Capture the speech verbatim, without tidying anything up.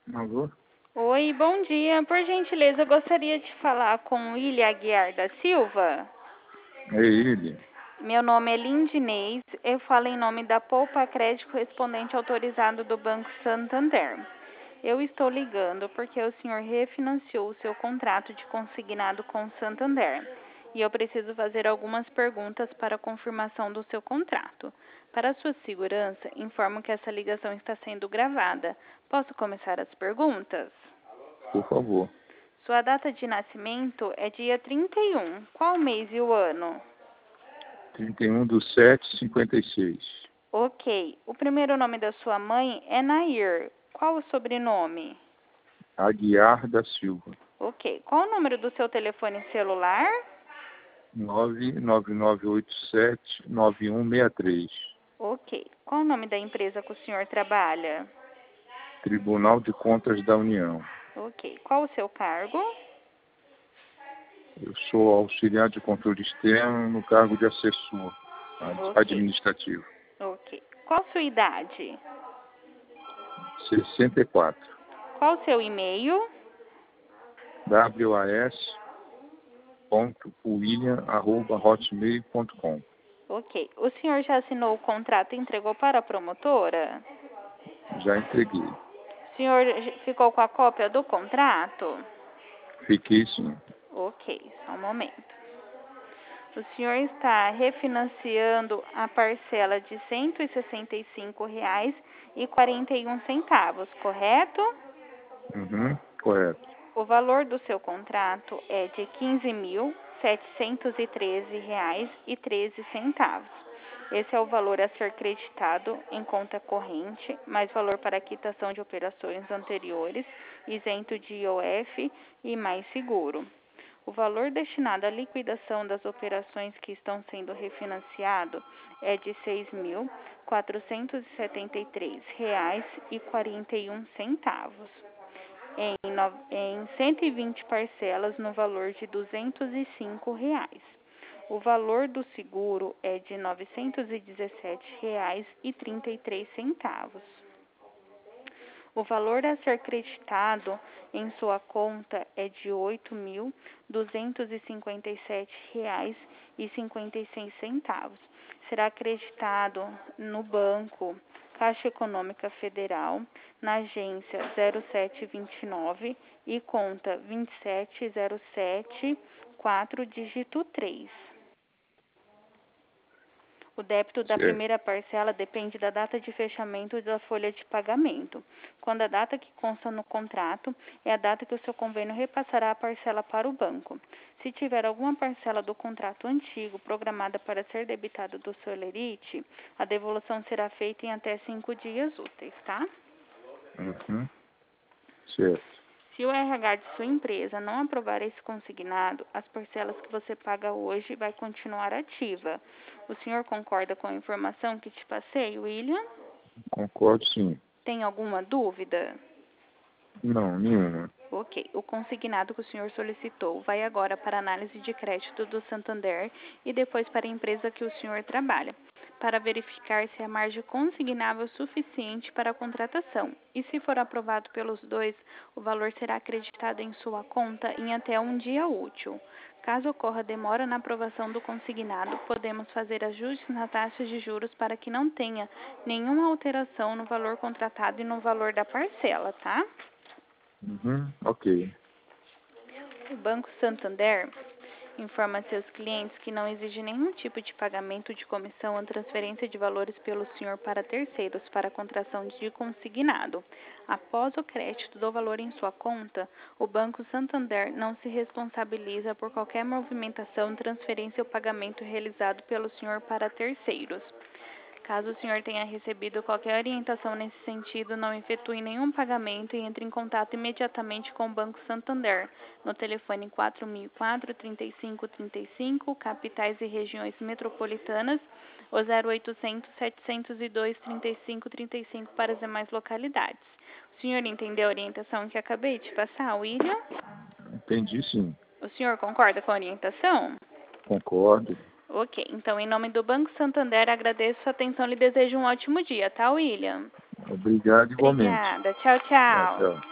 Alô? Oi, bom dia. Por gentileza, eu gostaria de falar com o William Aguiar da Silva. É ele. Meu nome é Lindinês. Eu falo em nome da Poupa Crédito Correspondente Autorizado do Banco Santander. Eu estou ligando porque o senhor refinanciou o seu contrato de consignado com o Santander. E eu preciso fazer algumas perguntas para confirmação do seu contrato. Para sua segurança, informo que essa ligação está sendo gravada. Posso começar as perguntas? Por favor. Sua data de nascimento é dia trinta e um. Qual mês e o ano? trinta e um do sete de cinquenta e seis. Ok. O primeiro nome da sua mãe é Nair. Qual o sobrenome? Aguiar da Silva. Ok. Qual o número do seu telefone celular? nove nove nove oito sete nove um seis três. Ok. Qual o nome da empresa que o senhor trabalha? Tribunal de Contas da União. Ok. Qual o seu cargo? Eu sou auxiliar de controle externo no cargo de assessor ad- Ok. administrativo. Ok. Qual a sua idade? sessenta e quatro. Qual o seu e-mail? was ponto william arroba hotmail ponto com. Ok. O senhor já assinou o contrato e entregou para a promotora? Já entreguei. O senhor ficou com a cópia do contrato? Fiquei sim. Ok, só um momento. O senhor está refinanciando a parcela de cento e sessenta e cinco reais e quarenta e um centavos, correto? Uhum, correto. O valor do seu contrato é de quinze mil setecentos e treze reais e treze centavos. Esse é o valor a ser creditado em conta corrente, mais valor para quitação de operações anteriores, isento de I O F e mais seguro. O valor destinado à liquidação das operações que estão sendo refinanciado é de seis mil quatrocentos e setenta e três reais e quarenta e um centavos. Em, no, em cento e vinte parcelas no valor de duzentos e cinco reais. O valor do seguro é de novecentos e dezessete reais e trinta e três centavos. O valor a ser creditado em sua conta é de oito mil duzentos e cinquenta e sete reais e cinquenta e seis centavos. Será acreditado no banco Caixa Econômica Federal, na agência zero sete vinte e nove e conta vinte e sete zero sete quatro, dígito três. O débito da Certo. primeira parcela depende da data de fechamento da folha de pagamento, quando a data que consta no contrato é a data que o seu convênio repassará a parcela para o banco. Se tiver alguma parcela do contrato antigo programada para ser debitada do seu lerite, a devolução será feita em até cinco dias úteis, tá? Uhum, certo. Se o R H de sua empresa não aprovar esse consignado, as parcelas que você paga hoje vai continuar ativa. O senhor concorda com a informação que te passei, William? Concordo sim. Tem alguma dúvida? Não, nenhuma. Ok. O consignado que o senhor solicitou vai agora para a análise de crédito do Santander e depois para a empresa que o senhor trabalha, para verificar se a margem consignável é suficiente para a contratação. E se for aprovado pelos dois, o valor será acreditado em sua conta em até um dia útil. Caso ocorra demora na aprovação do consignado, podemos fazer ajustes na taxa de juros para que não tenha nenhuma alteração no valor contratado e no valor da parcela, tá? Uhum, ok. O Banco Santander informa a seus clientes que não exige nenhum tipo de pagamento de comissão ou transferência de valores pelo senhor para terceiros para a contratação de consignado. Após o crédito do valor em sua conta, o Banco Santander não se responsabiliza por qualquer movimentação, transferência ou pagamento realizado pelo senhor para terceiros. Caso o senhor tenha recebido qualquer orientação nesse sentido, não efetue nenhum pagamento e entre em contato imediatamente com o Banco Santander, no telefone quatro mil e quatro, trinta e cinco trinta e cinco, capitais e regiões metropolitanas, ou zero oitocentos, setecentos e dois, trinta e cinco trinta e cinco para as demais localidades. O senhor entendeu a orientação que acabei de passar, William? Entendi sim. O senhor concorda com a orientação? Concordo. Ok, então em nome do Banco Santander agradeço a atenção e lhe desejo um ótimo dia, tá, William? Obrigado igualmente. Obrigada, tchau, Tchau, tchau. tchau.